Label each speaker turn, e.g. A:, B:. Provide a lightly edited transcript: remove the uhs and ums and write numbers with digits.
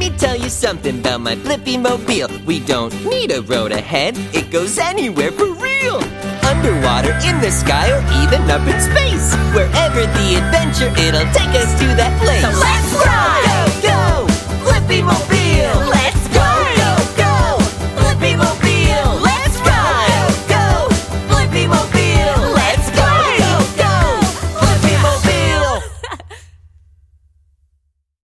A: me tell you something about my Blippi-mobile. We don't need a road ahead, it goes anywhere for real. Underwater, in the sky, or even up in space. Wherever the adventure, it'll take us to that place.
B: So let's ride!